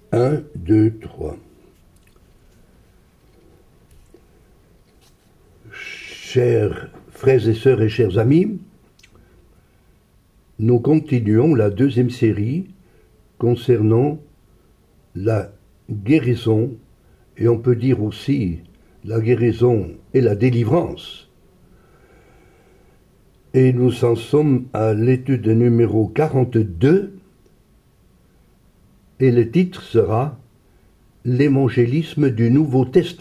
1, 2, 3. Chers frères et sœurs et chers amis, nous continuons la deuxième série concernant la guérison, et on peut dire aussi la guérison et la délivrance. Et nous en sommes à l'étude numéro 42, et le titre sera « L'évangélisme du Nouveau Testament ».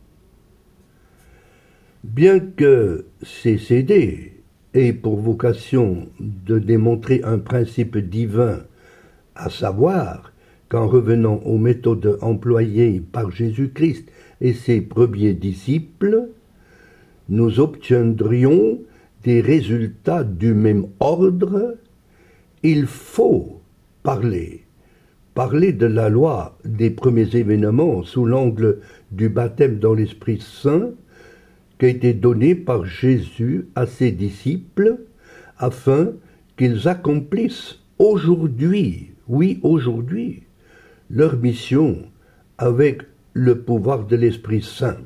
Bien que ces CD aient pour vocation de démontrer un principe divin, à savoir qu'en revenant aux méthodes employées par Jésus-Christ et ses premiers disciples, nous obtiendrions des résultats du même ordre, il faut parler de la loi des premiers événements sous l'angle du baptême dans l'Esprit Saint qui a été donné par Jésus à ses disciples afin qu'ils accomplissent aujourd'hui, leur mission avec le pouvoir de l'Esprit Saint.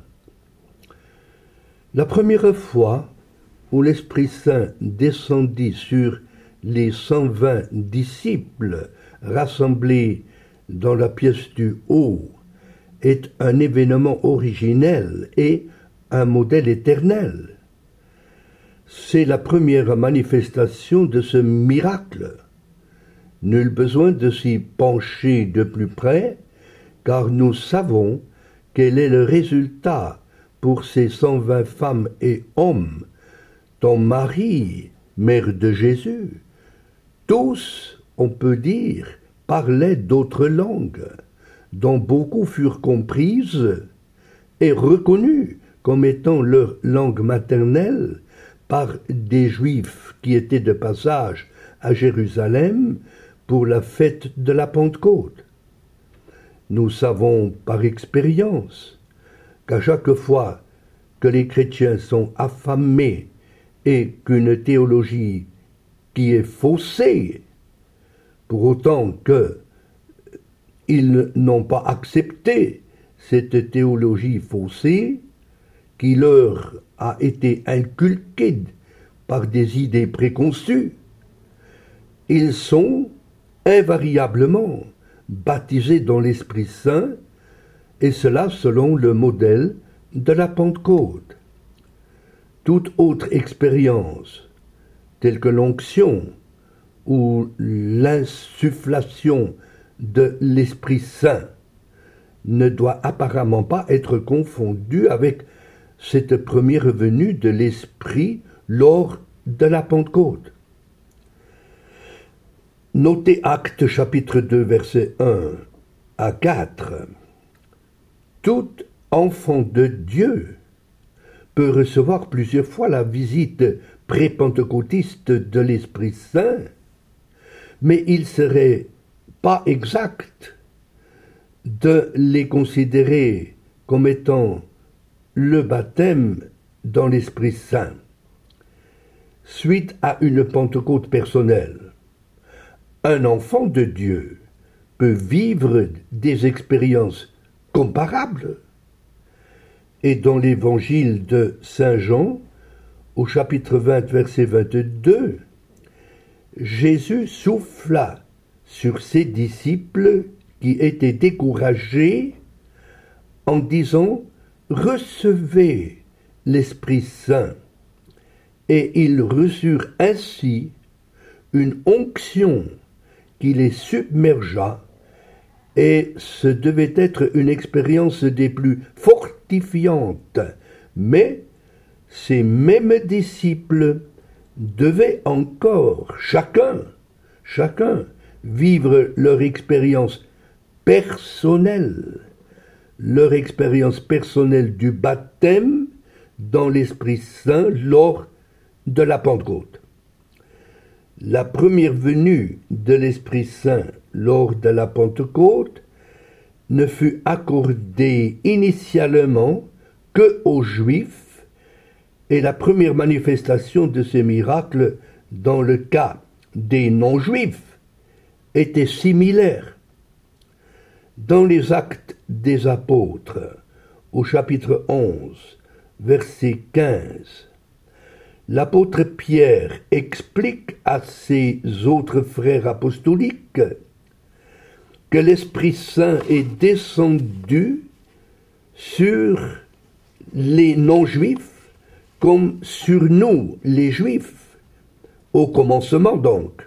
La première fois où l'Esprit Saint descendit sur les 120 disciples rassemblés dans la pièce du haut est un événement originel et un modèle éternel. C'est la première manifestation de ce miracle. Nul besoin de s'y pencher de plus près, car nous savons quel est le résultat pour ces 120 femmes et hommes, dont Marie, mère de Jésus. Tous, on peut dire, parlaient d'autres langues, dont beaucoup furent comprises et reconnues comme étant leur langue maternelle par des Juifs qui étaient de passage à Jérusalem pour la fête de la Pentecôte. Nous savons par expérience qu'à chaque fois que les chrétiens sont affamés et qu'une théologie qui est faussée, pour autant qu'ils n'ont pas accepté cette théologie faussée, qui leur a été inculquée par des idées préconçues, ils sont invariablement baptisés dans l'Esprit Saint, et cela selon le modèle de la Pentecôte. Toute autre expérience, telle que l'onction ou l'insufflation de l'Esprit Saint, ne doit apparemment pas être confondue avec cette première venue de l'Esprit lors de la Pentecôte. Notez Actes chapitre 2 versets 1 à 4. Tout enfant de Dieu peut recevoir plusieurs fois la visite pré-pentecôtiste de l'Esprit Saint, mais il serait pas exact de les considérer comme étant le baptême dans l'Esprit Saint. Suite à une Pentecôte personnelle, un enfant de Dieu peut vivre des expériences comparables. Et dans l'évangile de Saint Jean, au chapitre 20, verset 22, Jésus souffla sur ses disciples qui étaient découragés en disant « Recevez l'Esprit Saint ». Et ils reçurent ainsi une onction qui les submergea, et ce devait être une expérience des plus fortifiantes. Mais ces mêmes disciples devaient encore, chacun, vivre leur expérience personnelle du baptême dans l'Esprit Saint lors de la Pentecôte. La première venue de l'Esprit Saint lors de la Pentecôte ne fut accordée initialement que aux Juifs, et la première manifestation de ces miracles dans le cas des non-juifs était similaire. Dans les Actes des Apôtres, au chapitre 11, verset 15, l'apôtre Pierre explique à ses autres frères apostoliques que l'Esprit Saint est descendu sur les non-juifs comme sur nous, les juifs, au commencement donc.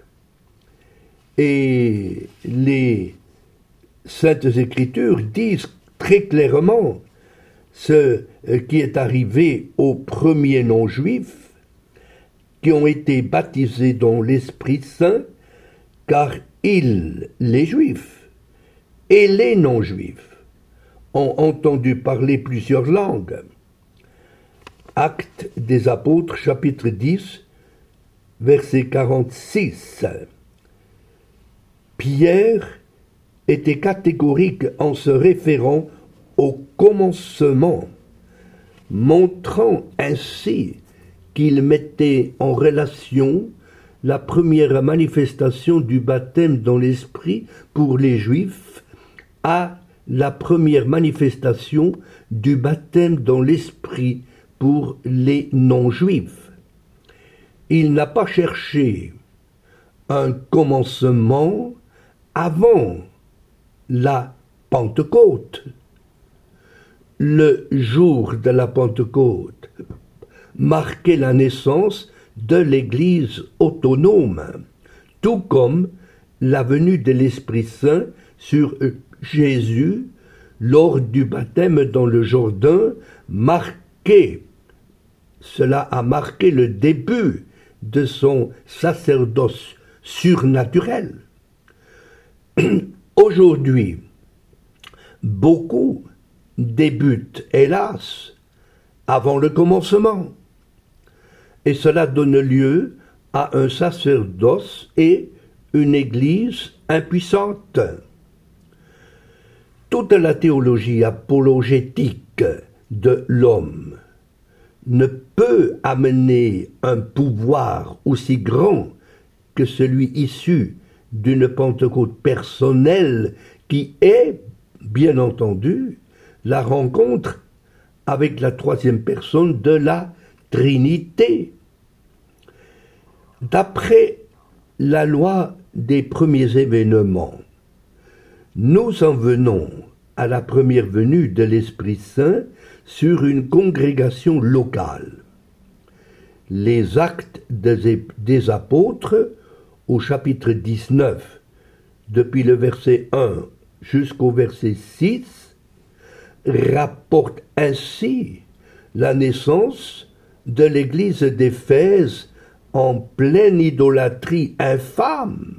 Et les Saintes Écritures disent très clairement ce qui est arrivé aux premiers non-juifs qui ont été baptisés dans l'Esprit Saint, car ils, les Juifs et les non-Juifs, ont entendu parler plusieurs langues. Actes des Apôtres, chapitre 10, verset 46. Pierre était catégorique en se référant au commencement, montrant ainsi qu'il mettait en relation la première manifestation du baptême dans l'Esprit pour les Juifs à la première manifestation du baptême dans l'Esprit pour les non-Juifs. Il n'a pas cherché un commencement avant la Pentecôte. Le jour de la Pentecôte marquait la naissance de l'Église autonome, tout comme la venue de l'Esprit Saint sur Jésus lors du baptême dans le Jourdain cela a marqué le début de son sacerdoce surnaturel. Aujourd'hui, beaucoup débutent, hélas, avant le commencement. Et cela donne lieu à un sacerdoce et une église impuissante. Toute la théologie apologétique de l'homme ne peut amener un pouvoir aussi grand que celui issu d'une Pentecôte personnelle qui est, bien entendu, la rencontre avec la troisième personne de la Trinité. D'après la loi des premiers événements, nous en venons à la première venue de l'Esprit Saint sur une congrégation locale. Les Actes des Apôtres, au chapitre 19, depuis le verset 1 jusqu'au verset 6, rapportent ainsi la naissance de l'église d'Éphèse en pleine idolâtrie infâme.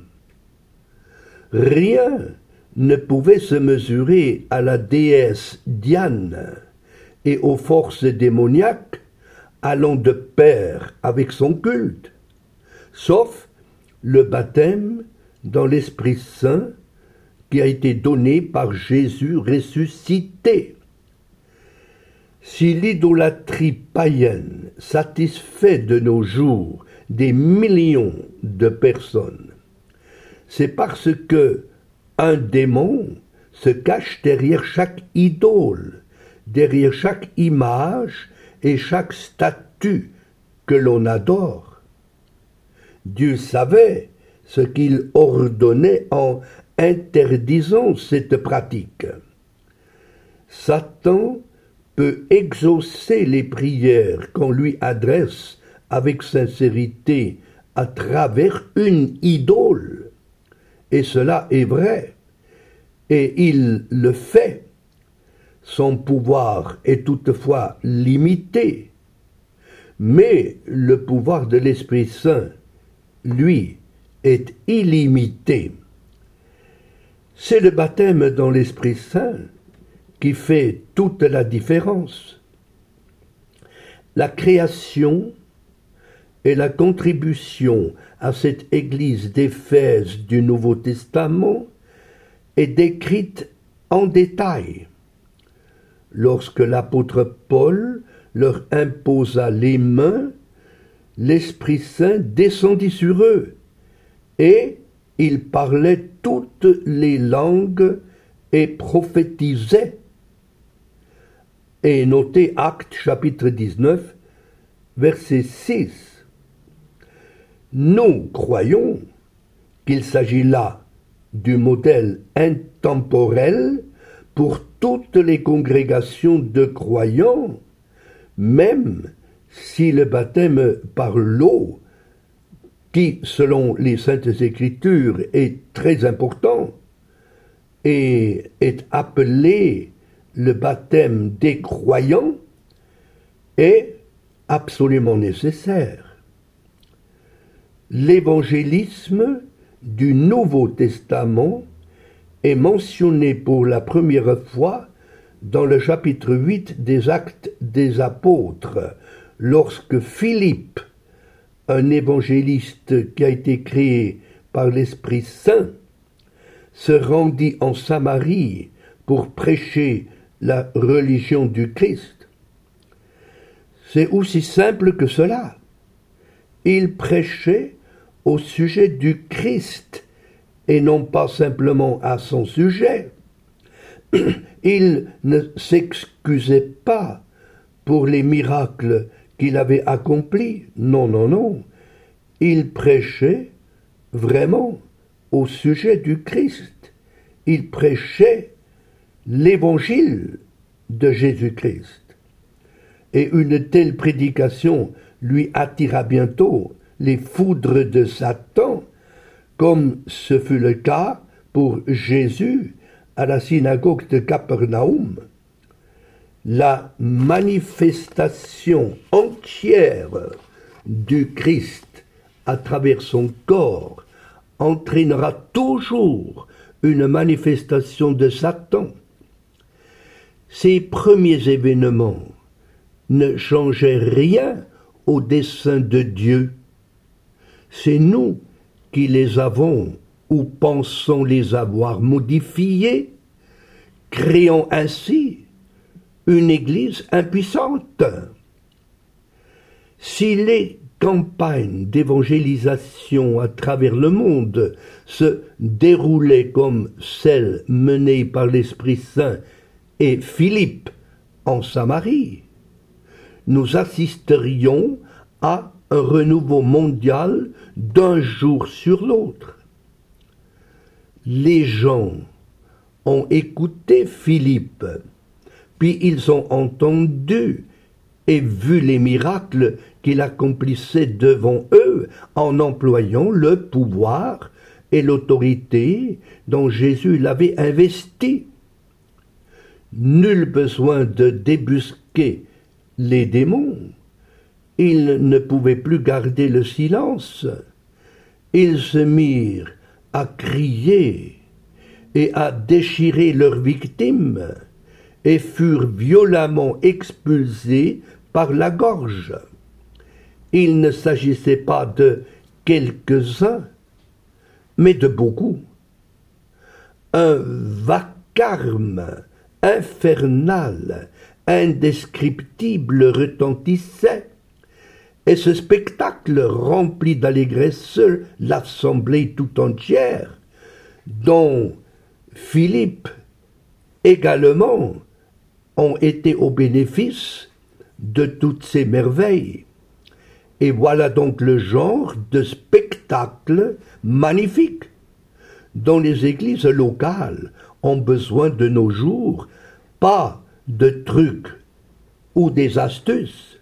Rien ne pouvait se mesurer à la déesse Diane et aux forces démoniaques allant de pair avec son culte, sauf le baptême dans l'Esprit Saint qui a été donné par Jésus ressuscité. Si l'idolâtrie païenne satisfait de nos jours des millions de personnes, c'est parce que un démon se cache derrière chaque idole, derrière chaque image et chaque statue que l'on adore. Dieu savait ce qu'il ordonnait en interdisant cette pratique. Satan peut exaucer les prières qu'on lui adresse avec sincérité à travers une idole. Et cela est vrai. Et il le fait. Son pouvoir est toutefois limité. Mais le pouvoir de l'Esprit Saint, lui, est illimité. C'est le baptême dans l'Esprit Saint qui fait toute la différence. La création et la contribution à cette église d'Éphèse du Nouveau Testament est décrite en détail. Lorsque l'apôtre Paul leur imposa les mains, l'Esprit Saint descendit sur eux, et ils parlaient toutes les langues et prophétisait. Et notez Actes chapitre 19, verset 6. Nous croyons qu'il s'agit là du modèle intemporel pour toutes les congrégations de croyants, même si le baptême par l'eau, qui, selon les Saintes Écritures, est très important et est appelé le baptême des croyants, est absolument nécessaire. L'évangélisme du Nouveau Testament est mentionné pour la première fois dans le chapitre 8 des Actes des Apôtres, lorsque Philippe, un évangéliste qui a été créé par l'Esprit Saint, se rendit en Samarie pour prêcher la religion du Christ. C'est aussi simple que cela. Il prêchait au sujet du Christ et non pas simplement à son sujet. Il ne s'excusait pas pour les miracles qu'il avait accomplis. Non, non, non. Il prêchait vraiment au sujet du Christ. Il prêchait l'évangile de Jésus-Christ. Et une telle prédication lui attira bientôt les foudres de Satan, comme ce fut le cas pour Jésus à la synagogue de Capernaum. La manifestation entière du Christ à travers son corps entraînera toujours une manifestation de Satan. Ces premiers événements ne changeaient rien au dessein de Dieu. C'est nous qui les avons ou pensons les avoir modifiés, créant ainsi une Église impuissante. Si les campagnes d'évangélisation à travers le monde se déroulaient comme celles menées par l'Esprit Saint et Philippe en Samarie, nous assisterions à un renouveau mondial d'un jour sur l'autre. Les gens ont écouté Philippe, puis ils ont entendu et vu les miracles qu'il accomplissait devant eux en employant le pouvoir et l'autorité dont Jésus l'avait investi. Nul besoin de débusquer les démons. Ils ne pouvaient plus garder le silence. Ils se mirent à crier et à déchirer leurs victimes et furent violemment expulsés par la gorge. Il ne s'agissait pas de quelques-uns, mais de beaucoup. Un vacarme infernal, indescriptible retentissait, et ce spectacle remplit d'allégresse l'assemblée tout entière, dont Philippe également ont été au bénéfice de toutes ces merveilles. Et voilà donc le genre de spectacle magnifique dont les églises locales ont besoin de nos jours, pas de trucs ou des astuces.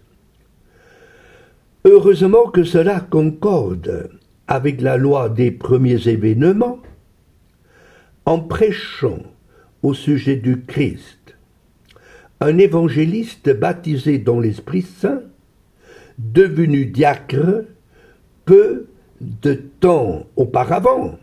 Heureusement que cela concorde avec la loi des premiers événements. En prêchant au sujet du Christ, un évangéliste baptisé dans l'Esprit Saint, devenu diacre peu de temps auparavant,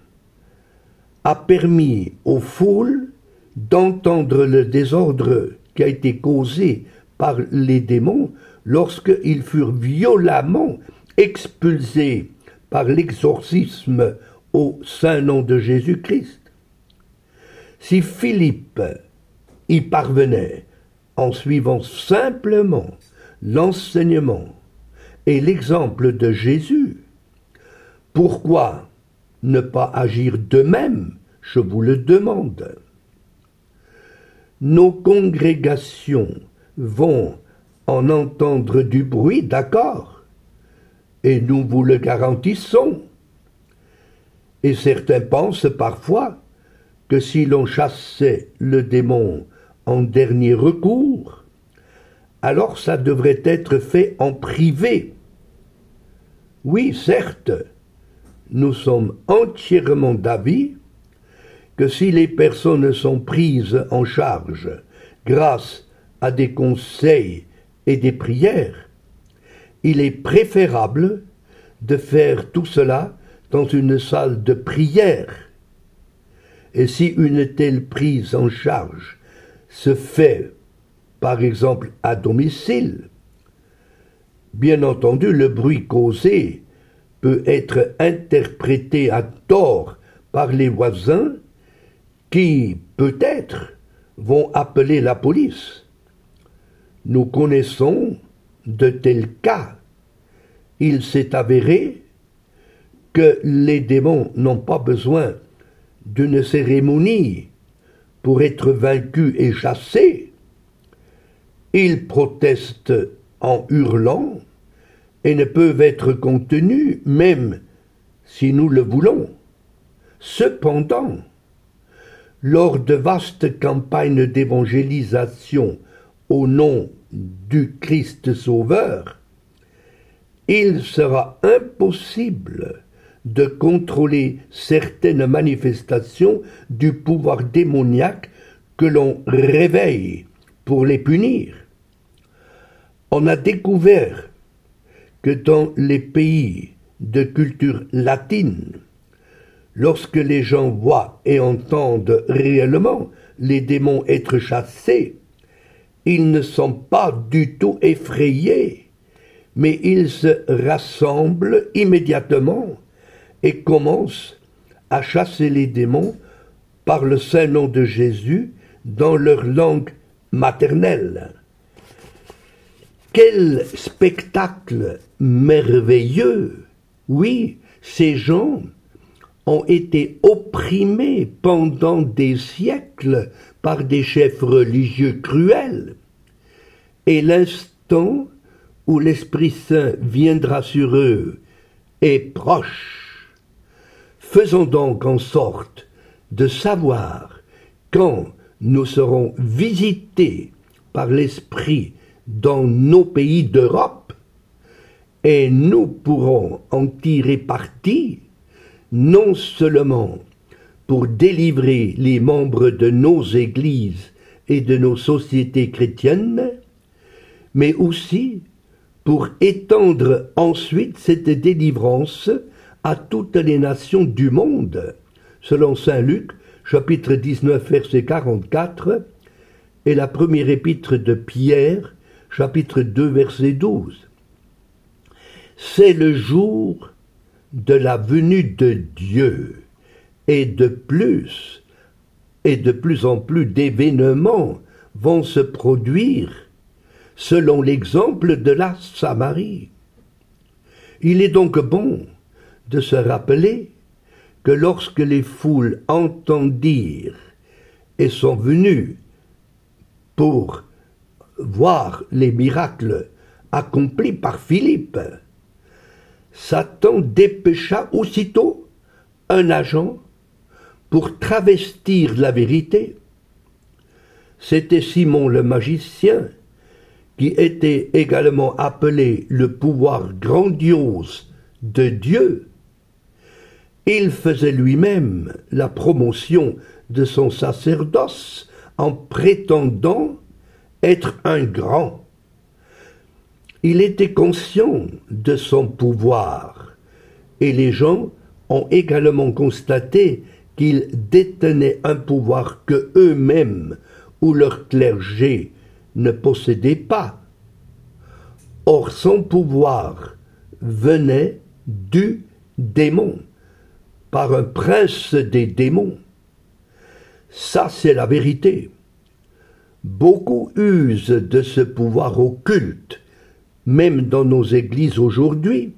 a permis aux foules d'entendre le désordre qui a été causé par les démons lorsqu'ils furent violemment expulsés par l'exorcisme au saint nom de Jésus-Christ. Si Philippe y parvenait en suivant simplement l'enseignement et l'exemple de Jésus, pourquoi ne pas agir de même, je vous le demande. Nos congrégations vont en entendre du bruit, d'accord, et nous vous le garantissons. Et certains pensent parfois que si l'on chassait le démon en dernier recours, alors ça devrait être fait en privé. Oui, certes, nous sommes entièrement d'avis que si les personnes sont prises en charge grâce à des conseils et des prières, il est préférable de faire tout cela dans une salle de prière. Et si une telle prise en charge se fait, par exemple, à domicile, bien entendu, le bruit causé peut être interprété à tort par les voisins qui, peut-être, vont appeler la police. Nous connaissons de tels cas. Il s'est avéré que les démons n'ont pas besoin d'une cérémonie pour être vaincus et chassés. Ils protestent en hurlant et ne peuvent être contenus, même si nous le voulons. Cependant, lors de vastes campagnes d'évangélisation au nom du Christ Sauveur, il sera impossible de contrôler certaines manifestations du pouvoir démoniaque que l'on réveille pour les punir. On a découvert que dans les pays de culture latine, lorsque les gens voient et entendent réellement les démons être chassés, ils ne sont pas du tout effrayés, mais ils se rassemblent immédiatement et commencent à chasser les démons par le saint nom de Jésus dans leur langue maternelle. Quel spectacle merveilleux! Oui, ces gens ont été opprimés pendant des siècles par des chefs religieux cruels. Et l'instant où l'Esprit Saint viendra sur eux est proche. Faisons donc en sorte de savoir quand nous serons visités par l'Esprit dans nos pays d'Europe, et nous pourrons en tirer parti, non seulement pour délivrer les membres de nos églises et de nos sociétés chrétiennes, mais aussi pour étendre ensuite cette délivrance à toutes les nations du monde, selon saint Luc, chapitre 19, verset 44, et la première épître de Pierre, chapitre 2, verset 12. C'est le jour de la venue de Dieu, et de plus en plus d'événements vont se produire selon l'exemple de la Samarie. Il est donc bon de se rappeler que lorsque les foules entendirent et sont venues pour voir les miracles accomplis par Philippe, Satan dépêcha aussitôt un agent pour travestir la vérité. C'était Simon le magicien, qui était également appelé le pouvoir grandiose de Dieu. Il faisait lui-même la promotion de son sacerdoce en prétendant être un grand. Il était conscient de son pouvoir, et les gens ont également constaté qu'il détenait un pouvoir que eux-mêmes ou leur clergé ne possédaient pas. Or son pouvoir venait du démon, par un prince des démons. Ça, c'est la vérité. Beaucoup usent de ce pouvoir occulte, même dans nos églises aujourd'hui.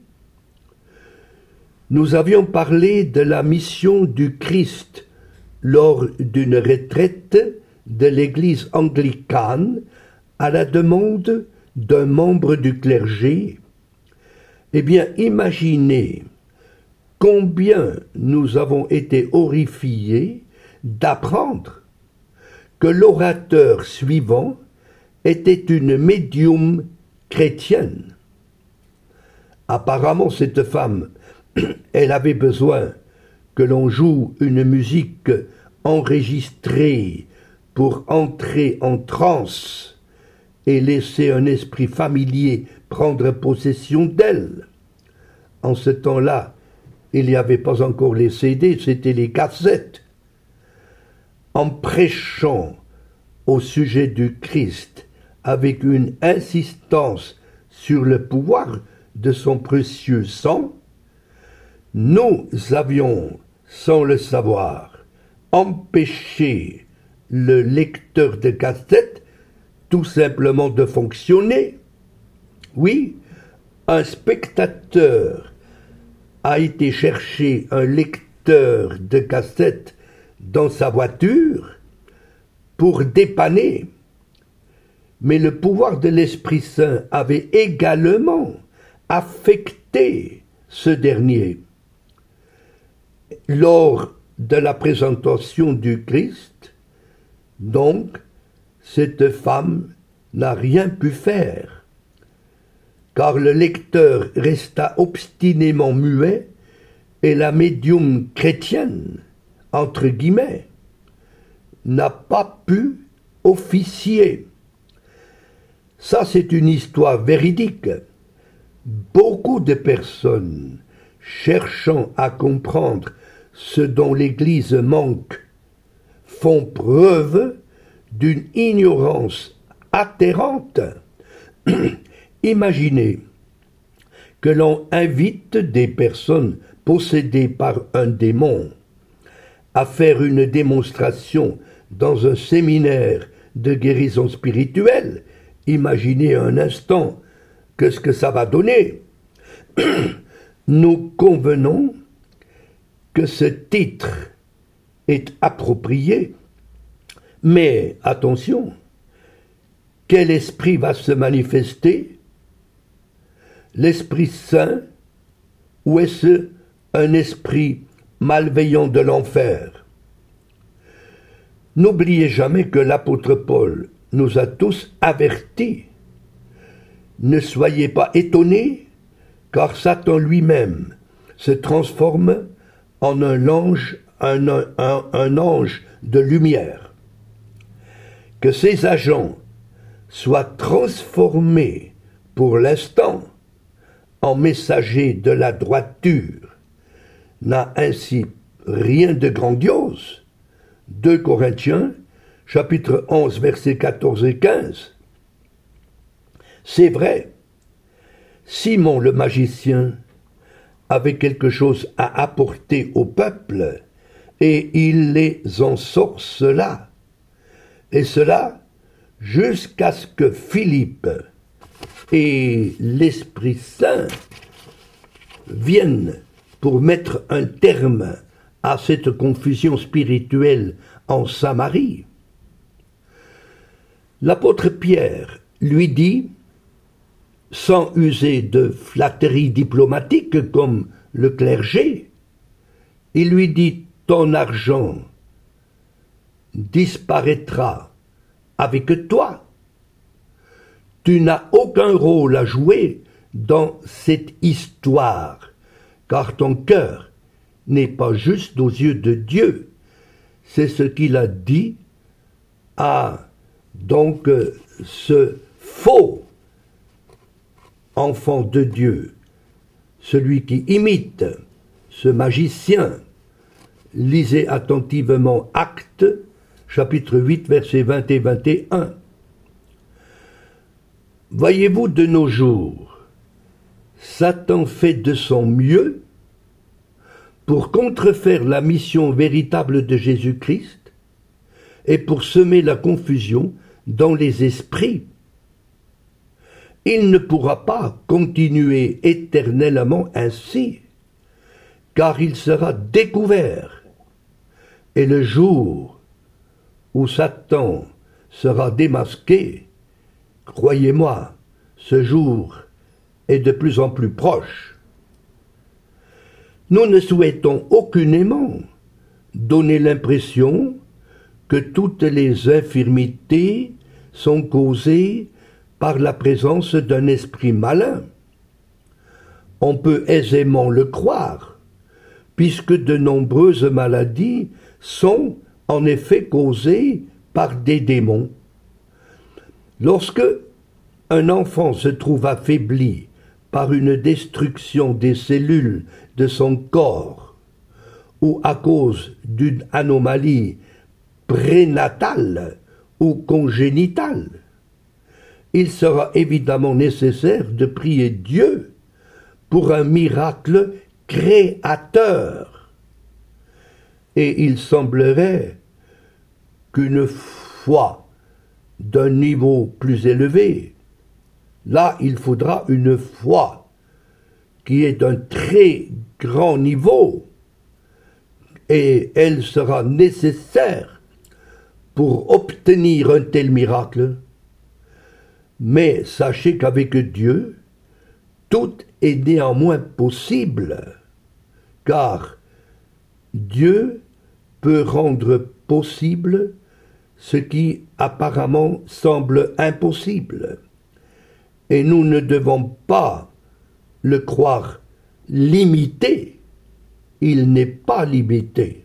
Nous avions parlé de la mission du Christ lors d'une retraite de l'Église anglicane à la demande d'un membre du clergé, eh bien, imaginez combien nous avons été horrifiés d'apprendre que l'orateur suivant était une médium chrétienne. Apparemment, cette femme, elle avait besoin que l'on joue une musique enregistrée pour entrer en transe et laisser un esprit familier prendre possession d'elle. En ce temps-là, il n'y avait pas encore les CD, c'était les cassettes. En prêchant au sujet du Christ avec une insistance sur le pouvoir de son précieux sang, nous avions, sans le savoir, empêché le lecteur de cassette tout simplement de fonctionner. Oui, un spectateur a été chercher un lecteur de cassette dans sa voiture pour dépanner, mais le pouvoir de l'Esprit Saint avait également affecté ce dernier. Lors de la présentation du Christ, donc, cette femme n'a rien pu faire, car le lecteur resta obstinément muet et la médium chrétienne, entre guillemets, n'a pas pu officier. Ça, c'est une histoire véridique. Beaucoup de personnes cherchant à comprendre ce dont l'Église manque font preuve d'une ignorance atterrante. Imaginez que l'on invite des personnes possédées par un démon à faire une démonstration dans un séminaire de guérison spirituelle. Imaginez un instant ce que ça va donner. Nous convenons que ce titre est approprié, mais attention, quel esprit va se manifester? L'Esprit Saint ou est-ce un esprit malveillant de l'enfer? N'oubliez jamais que l'apôtre Paul nous a tous avertis. Ne soyez pas étonnés, car Satan lui-même se transforme en un ange de lumière. Que ces agents soient transformés pour l'instant en messagers de la droiture n'a ainsi rien de grandiose. 2 Corinthiens, chapitre 11, versets 14 et 15. C'est vrai, Simon le magicien avait quelque chose à apporter au peuple, et il les ensorcela. Et cela jusqu'à ce que Philippe et l'Esprit Saint viennent pour mettre un terme à cette confusion spirituelle en Samarie. L'apôtre Pierre lui dit, sans user de flatterie diplomatique comme le clergé, il lui dit, ton argent disparaîtra avec toi. Tu n'as aucun rôle à jouer dans cette histoire, car ton cœur n'est pas juste aux yeux de Dieu. C'est ce qu'il a dit à donc ce faux enfant de Dieu, celui qui imite ce magicien. Lisez attentivement Actes, chapitre 8, versets 20 et 21. Voyez-vous, de nos jours, Satan fait de son mieux pour contrefaire la mission véritable de Jésus-Christ et pour semer la confusion dans les esprits. Il ne pourra pas continuer éternellement ainsi, car il sera découvert. Et le jour où Satan sera démasqué, croyez-moi, ce jour est de plus en plus proche. Nous ne souhaitons aucunement donner l'impression que toutes les infirmités sont causées par la présence d'un esprit malin. On peut aisément le croire, puisque de nombreuses maladies sont en effet causées par des démons. Lorsque un enfant se trouve affaibli par une destruction des cellules de son corps ou à cause d'une anomalie prénatale ou congénitale, il sera évidemment nécessaire de prier Dieu pour un miracle créateur. Et il semblerait qu'une foi d'un niveau plus élevé, là il faudra une foi qui est d'un très grand niveau, et elle sera nécessaire pour obtenir un tel miracle. Mais sachez qu'avec Dieu, tout est néanmoins possible, car Dieu peut rendre possible ce qui apparemment semble impossible. Et nous ne devons pas le croire limité. Il n'est pas limité.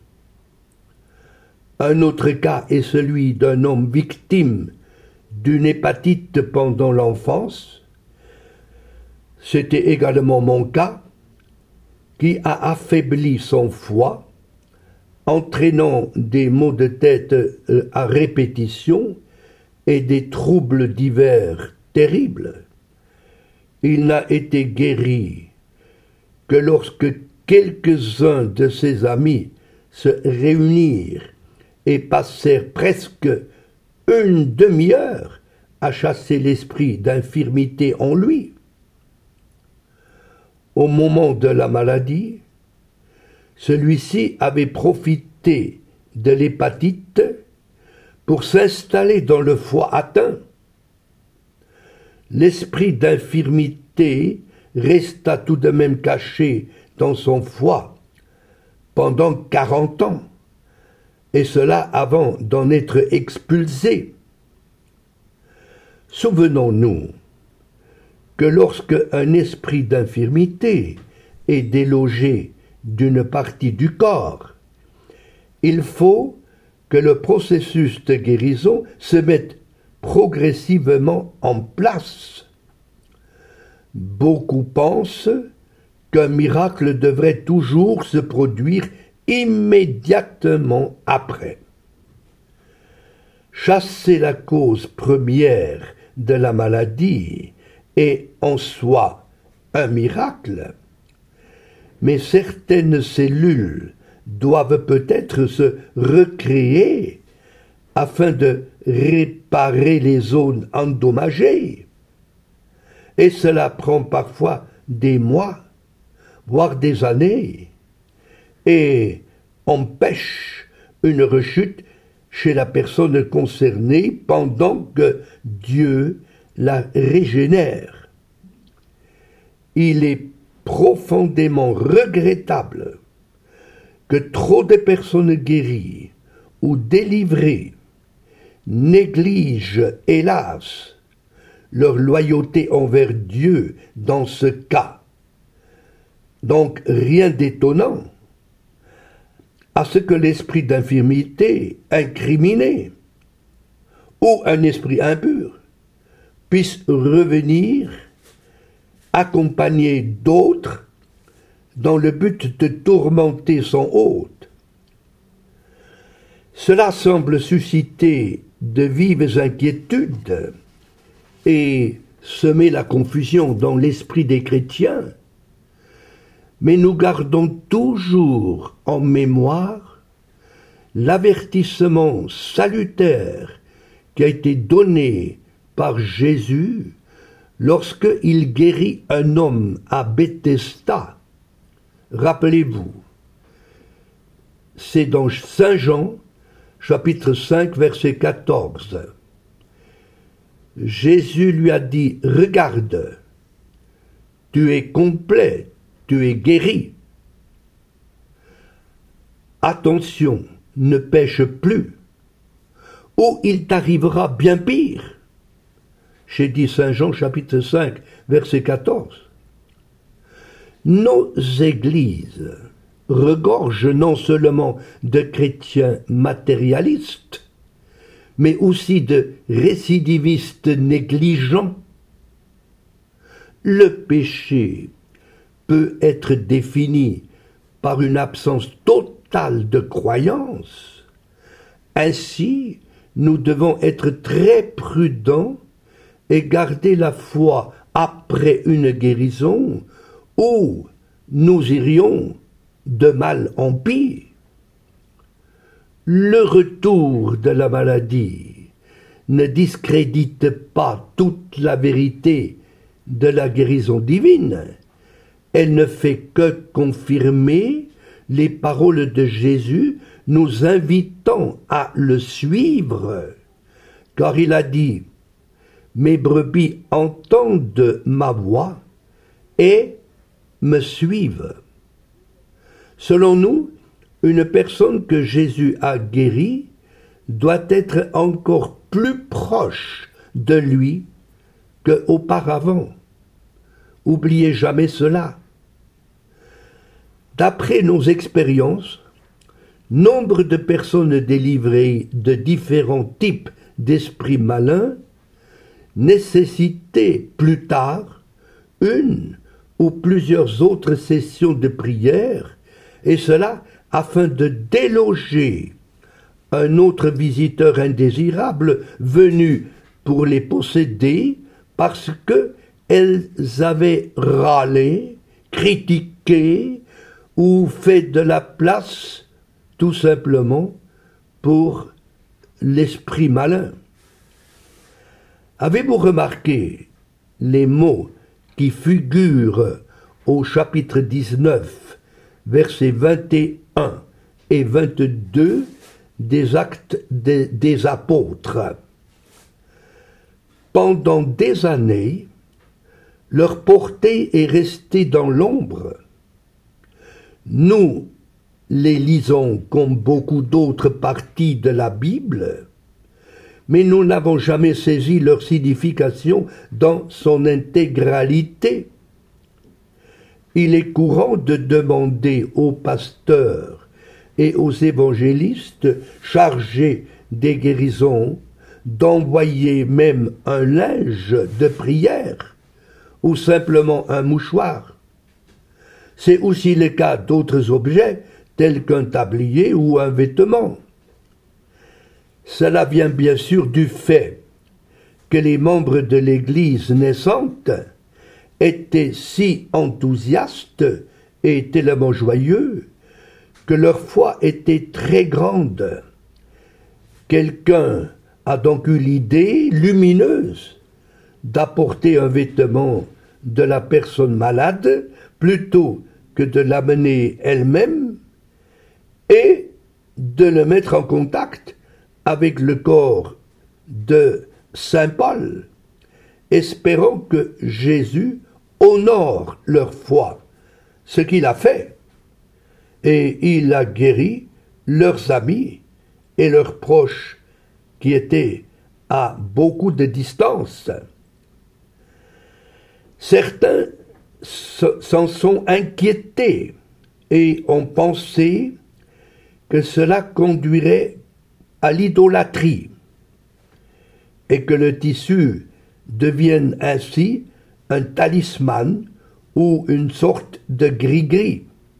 Un autre cas est celui d'un homme victime d'une hépatite pendant l'enfance. C'était également mon cas, qui a affaibli son foie, entraînant des maux de tête à répétition et des troubles divers terribles. Il n'a été guéri que lorsque quelques-uns de ses amis se réunirent et passèrent presque une demi-heure à chasser l'esprit d'infirmité en lui. Au moment de la maladie, celui-ci avait profité de l'hépatite pour s'installer dans le foie atteint. L'esprit d'infirmité resta tout de même caché dans son foie pendant 40 ans, et cela avant d'en être expulsé. Souvenons-nous que lorsque un esprit d'infirmité est délogé d'une partie du corps, il faut que le processus de guérison se mette progressivement en place. Beaucoup pensent qu'un miracle devrait toujours se produire immédiatement après. Chasser la cause première de la maladie est en soi un miracle, mais certaines cellules doivent peut-être se recréer afin de réparer les zones endommagées. Et cela prend parfois des mois, voire des années, et empêche une rechute chez la personne concernée pendant que Dieu la régénère. Il est profondément regrettable que trop de personnes guéries ou délivrées négligent, hélas, leur loyauté envers Dieu dans ce cas. Donc rien d'étonnant à ce que l'esprit d'infirmité incriminé ou un esprit impur puisse revenir accompagné d'autres dans le but de tourmenter son hôte. Cela semble susciter de vives inquiétudes et semer la confusion dans l'esprit des chrétiens, mais nous gardons toujours en mémoire l'avertissement salutaire qui a été donné par Jésus lorsqu'il guérit un homme à Bethesda. Rappelez-vous, c'est dans Saint Jean, chapitre 5, verset 14. Jésus lui a dit, « Regarde, tu es complet, tu es guéri. Attention, ne pêche plus, ou il t'arrivera bien pire. » J'ai dit Saint Jean chapitre 5, verset 14. Nos églises regorgent non seulement de chrétiens matérialistes, mais aussi de récidivistes négligents. Le péché peut être défini par une absence totale de croyance. Ainsi, nous devons être très prudents et garder la foi après une guérison, ou nous irions de mal en pire. Le retour de la maladie ne discrédite pas toute la vérité de la guérison divine. Elle ne fait que confirmer les paroles de Jésus nous invitant à le suivre, car il a dit « Mes brebis entendent ma voix et me suivent ». Selon nous, une personne que Jésus a guérie doit être encore plus proche de lui qu'auparavant. Oubliez jamais cela. D'après nos expériences, nombre de personnes délivrées de différents types d'esprits malins nécessitaient plus tard une ou plusieurs autres sessions de prière, et cela afin de déloger un autre visiteur indésirable venu pour les posséder parce qu'elles avaient râlé, critiqué ou fait de la place tout simplement pour l'esprit malin. Avez-vous remarqué les mots qui figurent au chapitre 19, versets 21 et 22 des Actes des Apôtres? Pendant des années, leur portée est restée dans l'ombre. Nous les lisons comme beaucoup d'autres parties de la Bible, mais nous n'avons jamais saisi leur signification dans son intégralité. Il est courant de demander aux pasteurs et aux évangélistes chargés des guérisons d'envoyer même un linge de prière ou simplement un mouchoir. C'est aussi le cas d'autres objets tels qu'un tablier ou un vêtement. Cela vient bien sûr du fait que les membres de l'Église naissante étaient si enthousiastes et tellement joyeux que leur foi était très grande. Quelqu'un a donc eu l'idée lumineuse d'apporter un vêtement de la personne malade plutôt que de l'amener elle-même et de le mettre en contact avec le corps de Saint Paul, espérant que Jésus honore leur foi, ce qu'il a fait, et il a guéri leurs amis et leurs proches qui étaient à beaucoup de distance. Certains s'en sont inquiétés et ont pensé que cela conduirait à l'idolâtrie et que le tissu devienne ainsi un talisman ou une sorte de gris-gris.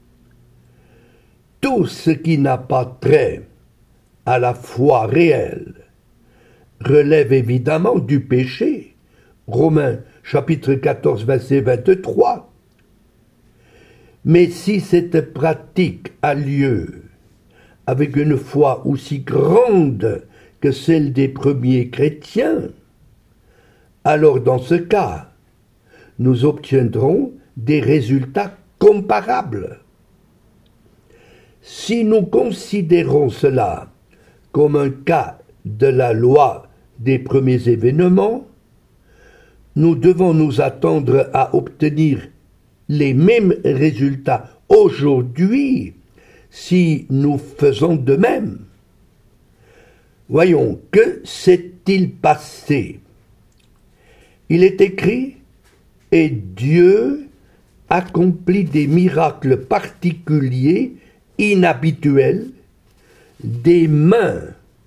Tout ce qui n'a pas trait à la foi réelle relève évidemment du péché. Romains chapitre 14 verset 23. Mais si cette pratique a lieu avec une foi aussi grande que celle des premiers chrétiens, alors dans ce cas, nous obtiendrons des résultats comparables. Si nous considérons cela comme un cas de la loi des premiers événements, nous devons nous attendre à obtenir les mêmes résultats aujourd'hui si nous faisons de même. Voyons, que s'est-il passé? Il est écrit, et Dieu accomplit des miracles particuliers, inhabituels, des mains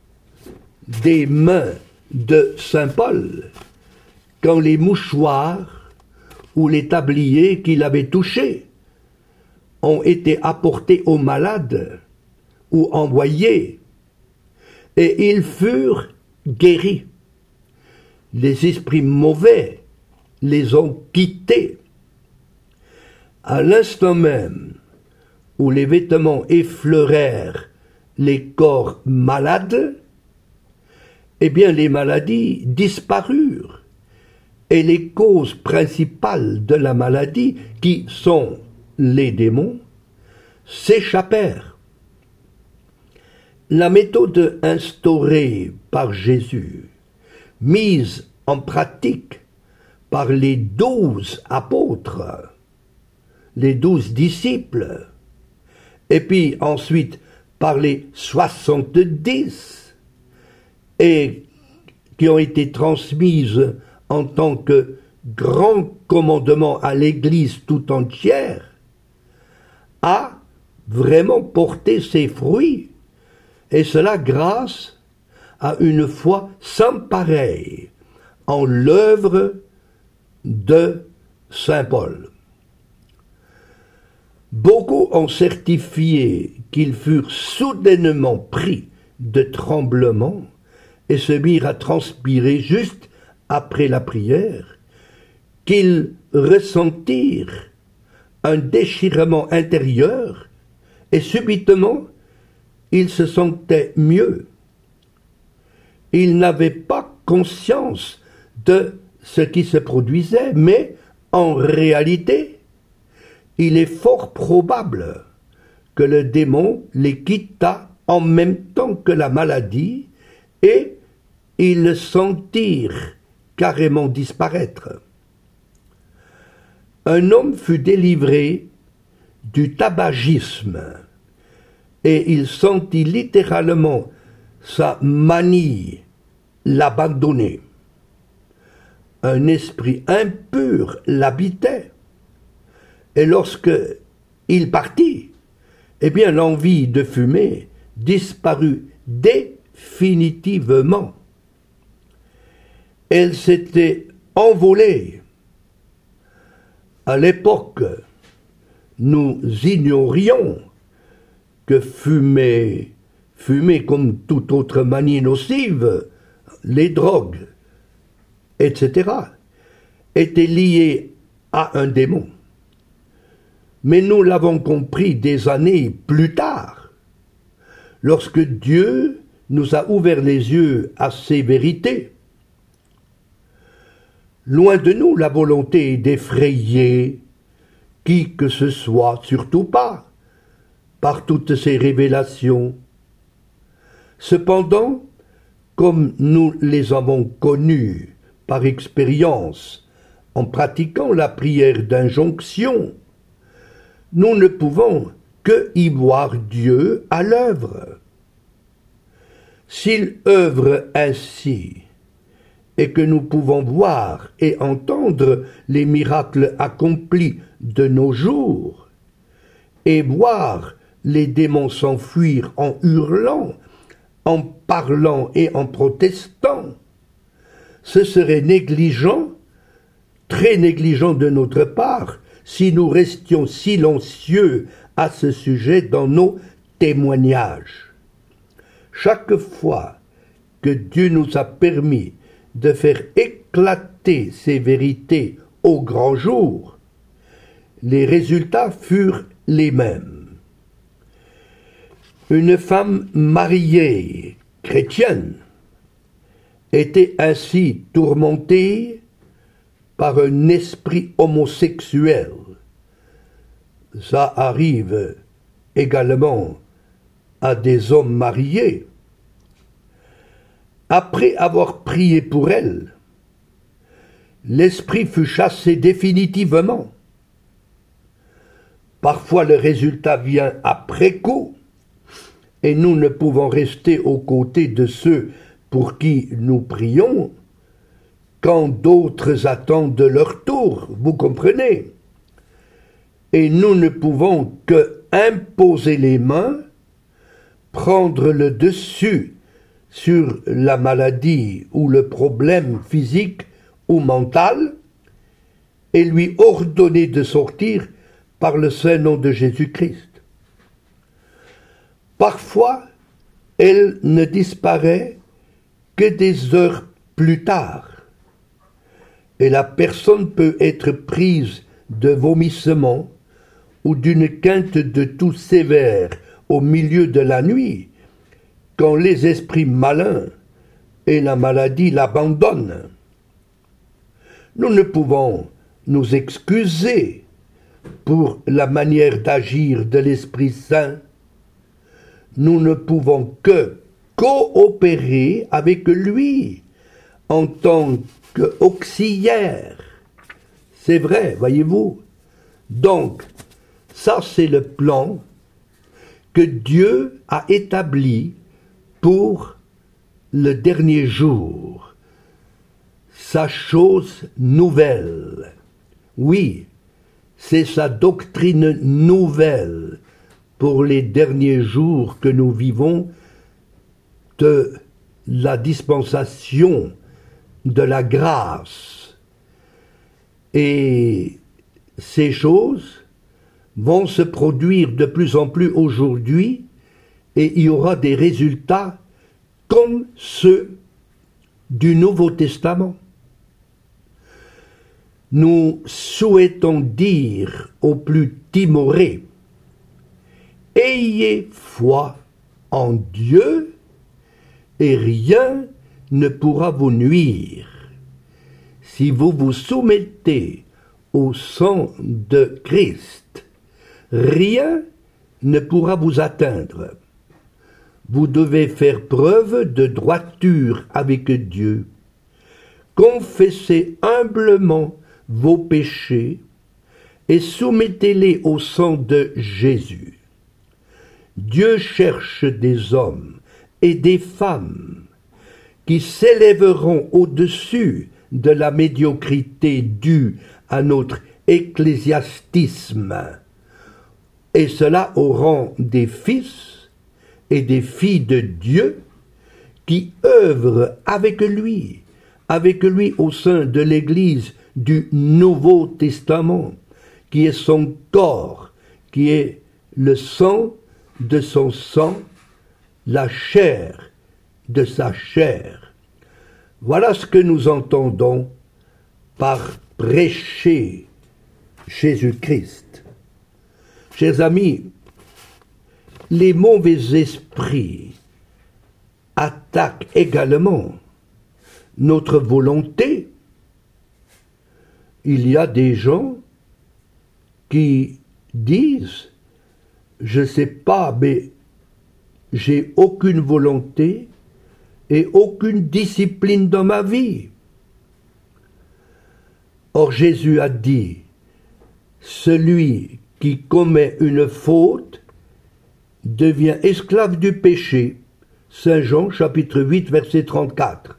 de Saint Paul, quand les mouchoirs ou les tabliers qu'il avait touchés ont été apportés aux malades ou envoyés, et ils furent guéris. Les esprits mauvais les ont quittés. À l'instant même où les vêtements effleurèrent les corps malades, eh bien les maladies disparurent, et les causes principales de la maladie, qui sont les démons, s'échappèrent. La méthode instaurée par Jésus, mise en pratique par les 12 apôtres, les 12 disciples, et puis ensuite par les 70, et qui ont été transmises en tant que grand commandement à l'Église tout entière, a vraiment porté ses fruits, et cela grâce à une foi sans pareille en l'œuvre de Saint Paul. Beaucoup ont certifié qu'ils furent soudainement pris de tremblement et se mirent à transpirer juste après la prière, qu'ils ressentirent un déchirement intérieur et subitement ils se sentaient mieux. Ils n'avaient pas conscience de ce qui se produisait, mais en réalité, il est fort probable que le démon les quitta en même temps que la maladie et ils le sentirent carrément disparaître. Un homme fut délivré du tabagisme et il sentit littéralement sa manie l'abandonner. Un esprit impur l'habitait. Et lorsque il partit, eh bien l'envie de fumer disparut définitivement. Elle s'était envolée. À l'époque, nous ignorions que fumer comme toute autre manie nocive, les drogues, etc., était lié à un démon. Mais nous l'avons compris des années plus tard, lorsque Dieu nous a ouvert les yeux à ces vérités. Loin de nous la volonté d'effrayer qui que ce soit, surtout pas, par toutes ces révélations. Cependant, comme nous les avons connues par expérience, en pratiquant la prière d'injonction, nous ne pouvons que y voir Dieu à l'œuvre. S'il œuvre ainsi, et que nous pouvons voir et entendre les miracles accomplis de nos jours, et voir les démons s'enfuir en hurlant, en parlant et en protestant, ce serait négligent, très négligent de notre part, si nous restions silencieux à ce sujet dans nos témoignages. Chaque fois que Dieu nous a permis de faire éclater ces vérités au grand jour, les résultats furent les mêmes. Une femme mariée, chrétienne, était ainsi tourmentée par un esprit homosexuel. Ça arrive également à des hommes mariés. Après avoir prié pour elle, l'esprit fut chassé définitivement. Parfois le résultat vient après coup, et nous ne pouvons rester aux côtés de ceux pour qui nous prions quand d'autres attendent leur tour, vous comprenez? Et nous ne pouvons que imposer les mains, prendre le dessus sur la maladie ou le problème physique ou mental et lui ordonner de sortir par le saint nom de Jésus-Christ. Parfois, elle ne disparaît que des heures plus tard, et la personne peut être prise de vomissements ou d'une quinte de toux sévère au milieu de la nuit, quand les esprits malins et la maladie l'abandonnent. Nous ne pouvons nous excuser pour la manière d'agir de l'Esprit Saint. Nous ne pouvons que coopérer avec lui en tant qu'auxiliaire. C'est vrai, voyez-vous. Donc, ça c'est le plan que Dieu a établi pour le dernier jour. Sa chose nouvelle. Oui, c'est sa doctrine nouvelle pour les derniers jours que nous vivons de la dispensation de la grâce. Et ces choses vont se produire de plus en plus aujourd'hui et il y aura des résultats comme ceux du Nouveau Testament. Nous souhaitons dire aux plus timorés: ayez foi en Dieu et rien ne pourra vous nuire. Si vous vous soumettez au sang de Christ, rien ne pourra vous atteindre. Vous devez faire preuve de droiture avec Dieu. Confessez humblement vos péchés et soumettez-les au sang de Jésus. Dieu cherche des hommes et des femmes qui s'élèveront au-dessus de la médiocrité due à notre ecclésiastisme, et cela au rang des fils et des filles de Dieu qui œuvrent avec lui au sein de l'Église du Nouveau Testament, qui est son corps, qui est le sang de son sang, la chair de sa chair. Voilà ce que nous entendons par prêcher Jésus-Christ. Chers amis, les mauvais esprits attaquent également notre volonté. Il y a des gens qui disent: je ne sais pas, mais j'ai aucune volonté et aucune discipline dans ma vie. Or Jésus a dit: celui qui commet une faute devient esclave du péché. Saint Jean chapitre 8 verset 34.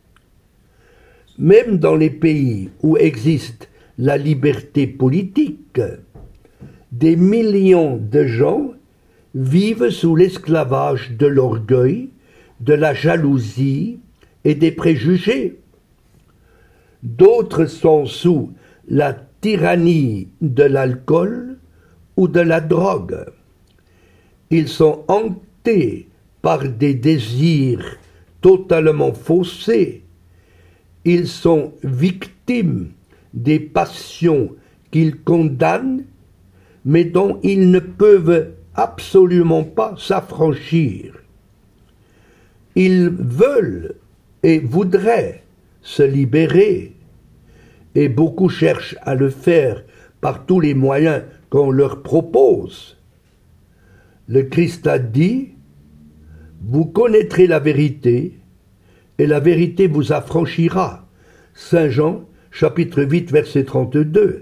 Même dans les pays où existe la liberté politique, des millions de gens vivent sous l'esclavage de l'orgueil, de la jalousie et des préjugés. D'autres sont sous la tyrannie de l'alcool ou de la drogue. Ils sont hantés par des désirs totalement faussés. Ils sont victimes des passions qu'ils condamnent, mais dont ils ne peuvent absolument pas s'affranchir. Ils veulent et voudraient se libérer, et beaucoup cherchent à le faire par tous les moyens qu'on leur propose. Le Christ a dit: vous connaîtrez la vérité, et la vérité vous affranchira. Saint Jean, chapitre 8, verset 32.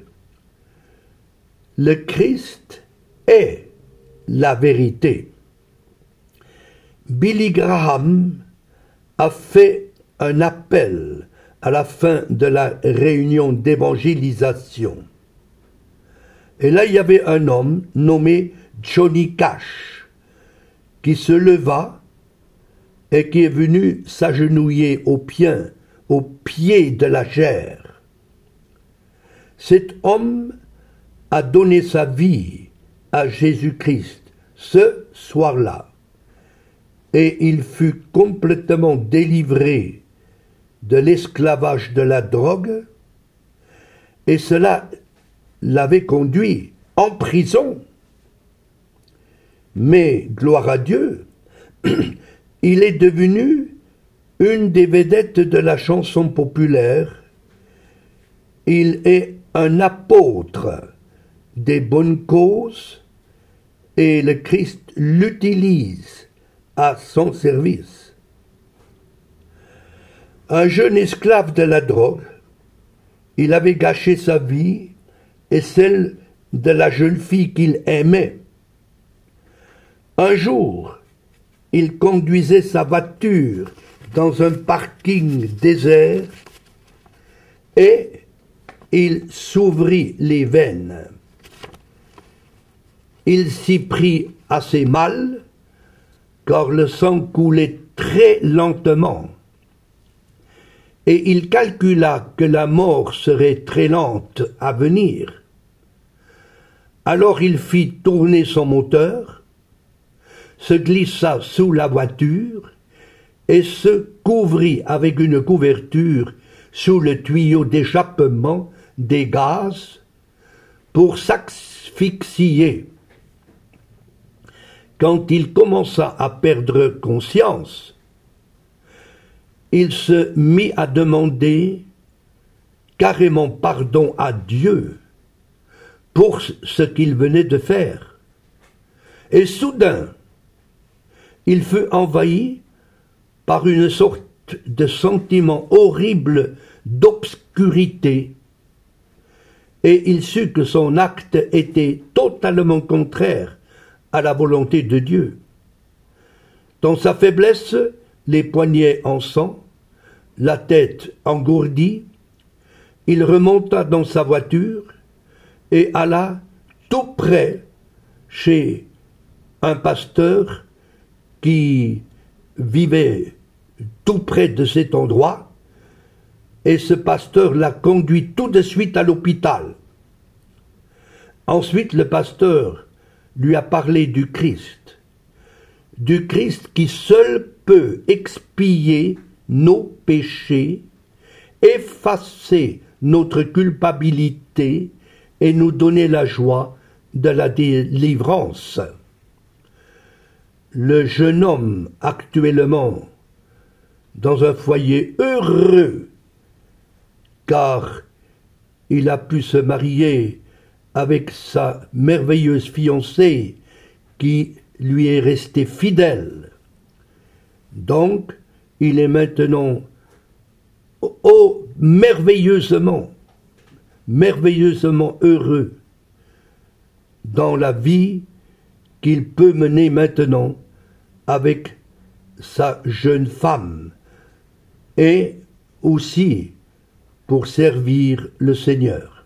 Le Christ est la vérité. Billy Graham a fait un appel à la fin de la réunion d'évangélisation. Et là, il y avait un homme nommé Johnny Cash qui se leva et qui est venu s'agenouiller aux pieds de la chair. Cet homme a donné sa vie à Jésus-Christ ce soir-là. Et il fut complètement délivré de l'esclavage de la drogue, et cela l'avait conduit en prison. Mais, gloire à Dieu, il est devenu une des vedettes de la chanson populaire. Il est un apôtre des bonnes causes, et le Christ l'utilise à son service. Un jeune esclave de la drogue, il avait gâché sa vie et celle de la jeune fille qu'il aimait. Un jour, il conduisait sa voiture dans un parking désert et il s'ouvrit les veines. Il s'y prit assez mal, car le sang coulait très lentement, et il calcula que la mort serait très lente à venir. Alors il fit tourner son moteur, se glissa sous la voiture et se couvrit avec une couverture sous le tuyau d'échappement des gaz pour s'asphyxier. Quand il commença à perdre conscience, il se mit à demander carrément pardon à Dieu pour ce qu'il venait de faire. Et soudain, il fut envahi par une sorte de sentiment horrible d'obscurité, et il sut que son acte était totalement contraire à la volonté de Dieu. Dans sa faiblesse, les poignets en sang, la tête engourdie, il remonta dans sa voiture et alla tout près chez un pasteur qui vivait tout près de cet endroit, et ce pasteur l'a conduit tout de suite à l'hôpital. Ensuite, le pasteur lui a parlé du Christ qui seul peut expier nos péchés, effacer notre culpabilité et nous donner la joie de la délivrance. Le jeune homme, actuellement dans un foyer heureux, car il a pu se marier avec sa merveilleuse fiancée qui lui est restée fidèle. Donc, il est maintenant merveilleusement heureux dans la vie qu'il peut mener maintenant avec sa jeune femme et aussi pour servir le Seigneur.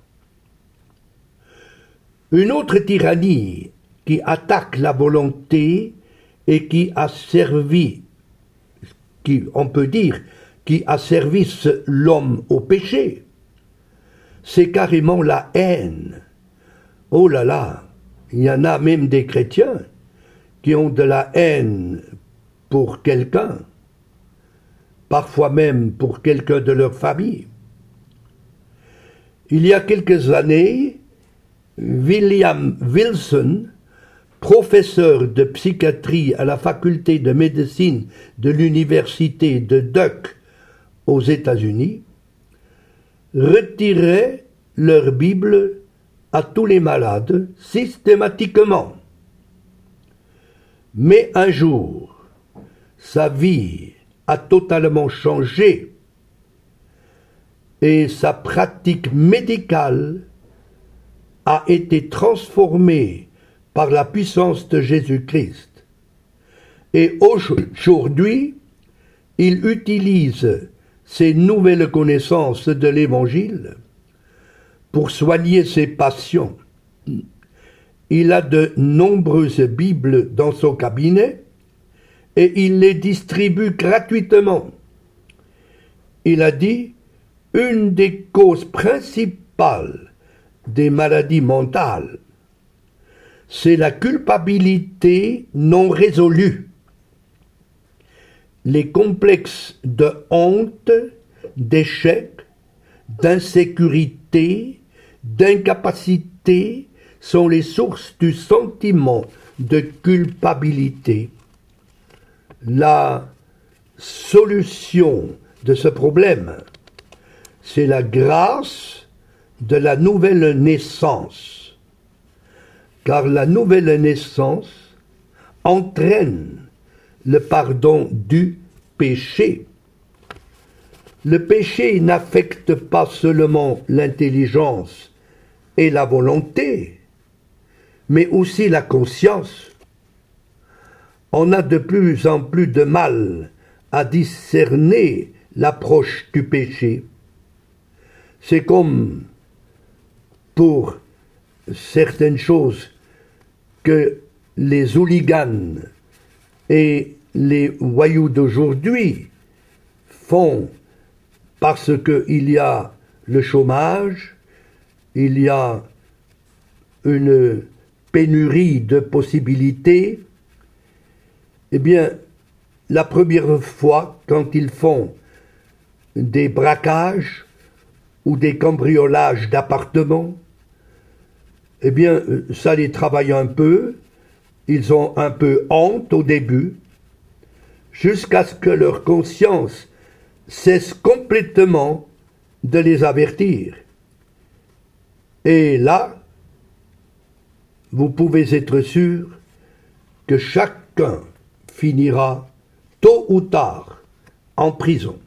Une autre tyrannie qui attaque la volonté et qui a servi, on peut dire, qui a servi l'homme au péché, c'est carrément la haine. Oh là là, il y en a même des chrétiens qui ont de la haine pour quelqu'un, parfois même pour quelqu'un de leur famille. Il y a quelques années, William Wilson, professeur de psychiatrie à la faculté de médecine de l'université de Duke aux États-Unis, retirait leur Bible à tous les malades systématiquement. Mais un jour, sa vie a totalement changé et sa pratique médicale a été transformée par la puissance de Jésus-Christ. Et aujourd'hui, il utilise ces nouvelles connaissances de l'Évangile pour soigner ses patients. Il a de nombreuses Bibles dans son cabinet et il les distribue gratuitement. Il a dit, une des causes principales des maladies mentales, c'est la culpabilité non résolue, les complexes de honte, d'échec, d'insécurité, d'incapacité sont les sources du sentiment de culpabilité. La solution de ce problème, c'est la grâce de la nouvelle naissance, car la nouvelle naissance entraîne le pardon du péché. Le péché n'affecte pas seulement l'intelligence et la volonté, mais aussi la conscience. On a de plus en plus de mal à discerner l'approche du péché. C'est comme pour certaines choses que les hooligans et les voyous d'aujourd'hui font parce qu'il y a le chômage, il y a une pénurie de possibilités. Eh bien, la première fois, quand ils font des braquages ou des cambriolages d'appartements, eh bien, ça les travaille un peu, ils ont un peu honte au début, jusqu'à ce que leur conscience cesse complètement de les avertir. Et là, vous pouvez être sûr que chacun finira tôt ou tard en prison.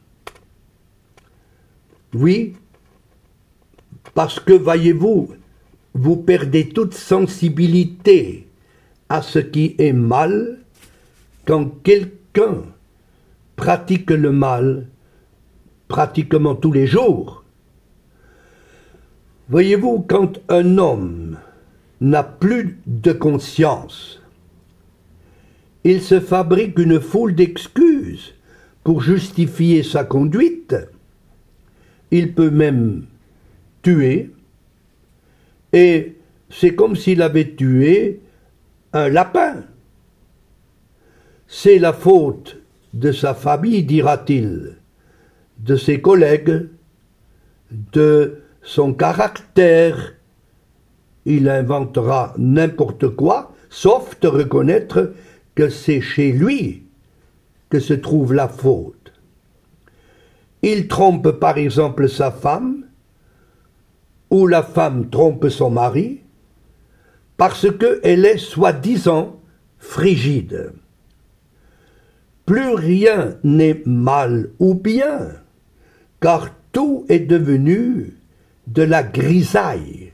Oui, parce que, voyez-vous, vous perdez toute sensibilité à ce qui est mal quand quelqu'un pratique le mal pratiquement tous les jours. Voyez-vous, quand un homme n'a plus de conscience, il se fabrique une foule d'excuses pour justifier sa conduite. Il peut même tuer, et c'est comme s'il avait tué un lapin. C'est la faute de sa famille, dira-t-il, de ses collègues, de son caractère. Il inventera n'importe quoi, sauf de reconnaître que c'est chez lui que se trouve la faute. Il trompe par exemple sa femme, ou la femme trompe son mari, parce qu'elle est soi-disant frigide. Plus rien n'est mal ou bien, car tout est devenu de la grisaille.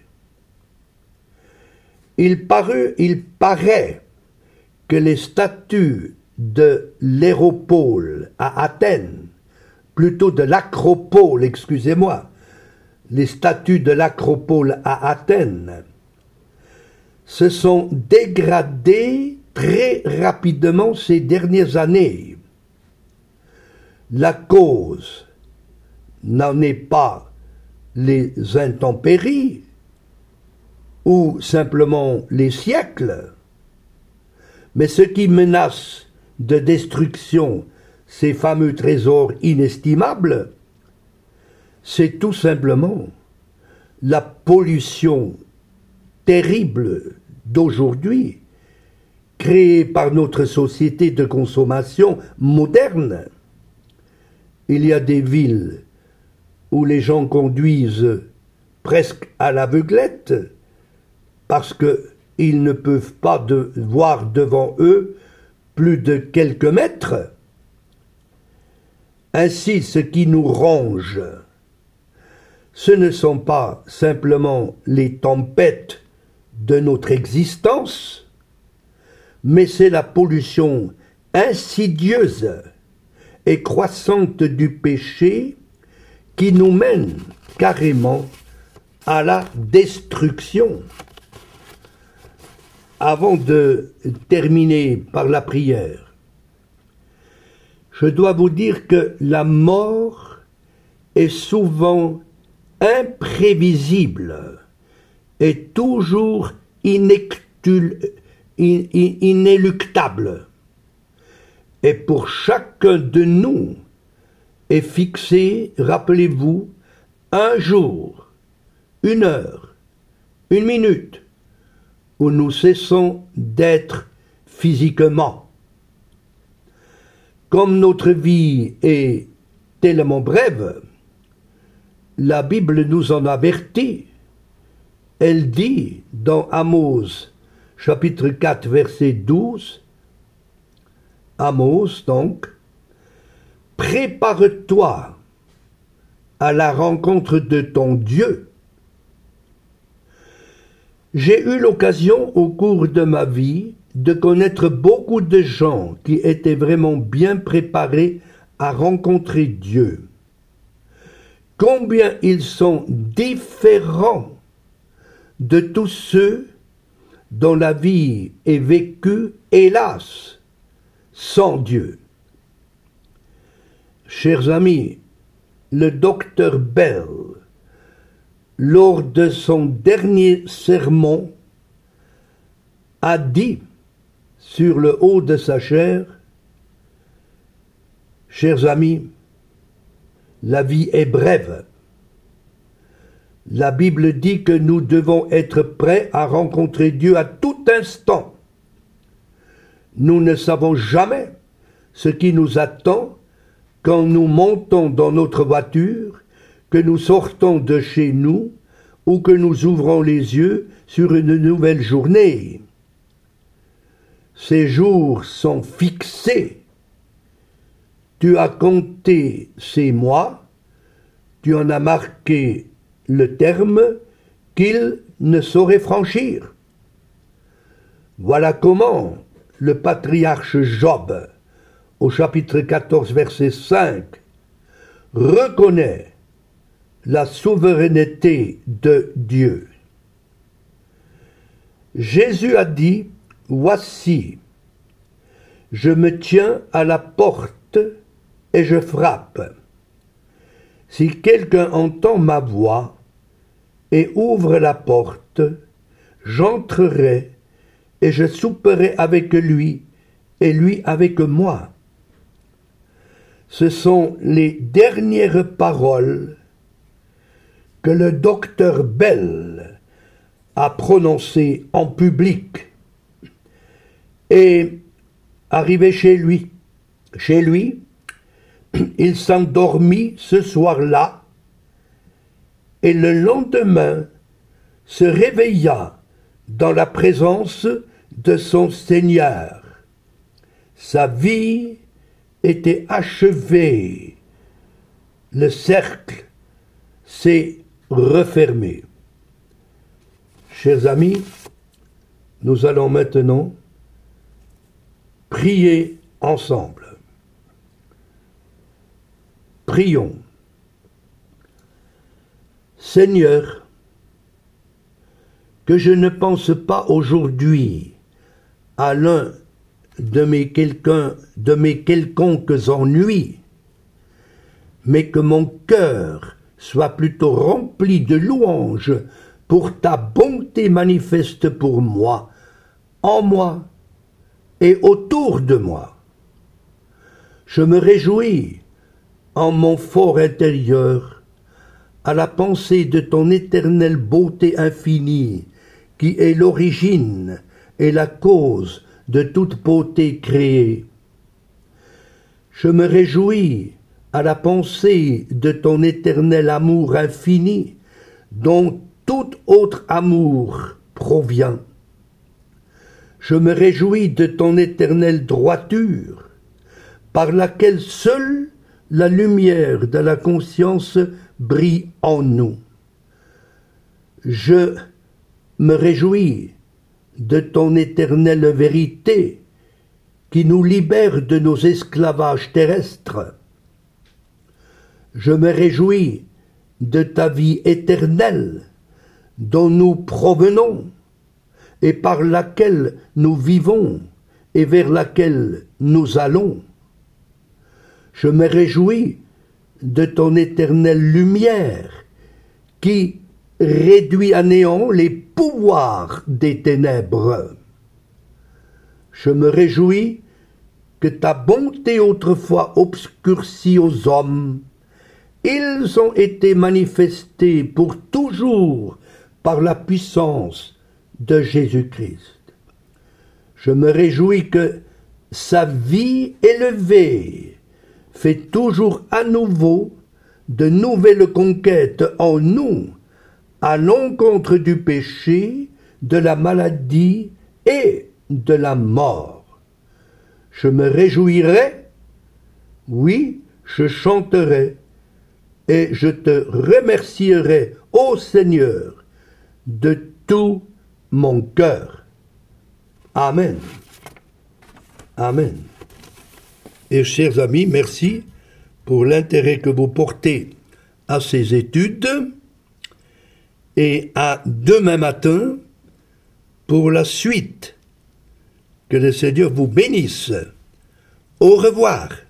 Il paraît que les statues de l'Héropole à Athènes, plutôt de l'Acropole, excusez-moi, les statues de l'Acropole à Athènes, se sont dégradées très rapidement ces dernières années. La cause n'en est pas les intempéries ou simplement les siècles, mais ce qui menace de destruction ces fameux trésors inestimables, c'est tout simplement la pollution terrible d'aujourd'hui, créée par notre société de consommation moderne. Il y a des villes où les gens conduisent presque à l'aveuglette parce qu'ils ne peuvent pas voir devant eux plus de quelques mètres. Ainsi, ce qui nous ronge, ce ne sont pas simplement les tempêtes de notre existence, mais c'est la pollution insidieuse et croissante du péché qui nous mène carrément à la destruction. Avant de terminer par la prière, je dois vous dire que la mort est souvent imprévisible et toujours inéluctable. Et pour chacun de nous est fixé, rappelez-vous, un jour, une heure, une minute, où nous cessons d'être physiquement. Comme notre vie est tellement brève, la Bible nous en avertit. Elle dit dans Amos, chapitre 4, verset 12, Amos donc, « Prépare-toi à la rencontre de ton Dieu. » J'ai eu l'occasion au cours de ma vie de connaître beaucoup de gens qui étaient vraiment bien préparés à rencontrer Dieu. Combien ils sont différents de tous ceux dont la vie est vécue, hélas, sans Dieu. Chers amis, le docteur Bell, lors de son dernier sermon, a dit sur le haut de sa chair, « Chers amis, la vie est brève. La Bible dit que nous devons être prêts à rencontrer Dieu à tout instant. Nous ne savons jamais ce qui nous attend quand nous montons dans notre voiture, que nous sortons de chez nous ou que nous ouvrons les yeux sur une nouvelle journée. Ces jours sont fixés. Tu as compté ces mois, tu en as marqué le terme qu'il ne saurait franchir. Voilà comment le patriarche Job, au chapitre 14, verset 5, reconnaît la souveraineté de Dieu. Jésus a dit, « Voici, je me tiens à la porte et je frappe. Si quelqu'un entend ma voix et ouvre la porte, j'entrerai et je souperai avec lui et lui avec moi. » Ce sont les dernières paroles que le docteur Bell a prononcées en public. Et arrivé chez lui, il s'endormit ce soir-là et le lendemain se réveilla dans la présence de son Seigneur. Sa vie était achevée. Le cercle s'est refermé. Chers amis, nous allons maintenant prier ensemble. Prions. Seigneur, que je ne pense pas aujourd'hui à l'un de mes quelconques ennuis, mais que mon cœur soit plutôt rempli de louanges pour ta bonté manifeste pour moi, en moi et autour de moi. Je me réjouis en mon fort intérieur à la pensée de ton éternelle beauté infinie, qui est l'origine et la cause de toute beauté créée. Je me réjouis à la pensée de ton éternel amour infini, dont tout autre amour provient. Je me réjouis de ton éternelle droiture, par laquelle seul la lumière de la conscience brille en nous. Je me réjouis de ton éternelle vérité qui nous libère de nos esclavages terrestres. Je me réjouis de ta vie éternelle dont nous provenons et par laquelle nous vivons et vers laquelle nous allons. Je me réjouis de ton éternelle lumière qui réduit à néant les pouvoirs des ténèbres. Je me réjouis que ta bonté autrefois obscurcie aux hommes, ils ont été manifestés pour toujours par la puissance de Jésus-Christ. Je me réjouis que sa vie élevée fait toujours à nouveau de nouvelles conquêtes en nous à l'encontre du péché, de la maladie et de la mort. Je me réjouirai, oui, je chanterai, et je te remercierai, ô Seigneur, de tout mon cœur. Amen. Amen. Et chers amis, merci pour l'intérêt que vous portez à ces études et à demain matin pour la suite. Que le Seigneur vous bénisse. Au revoir.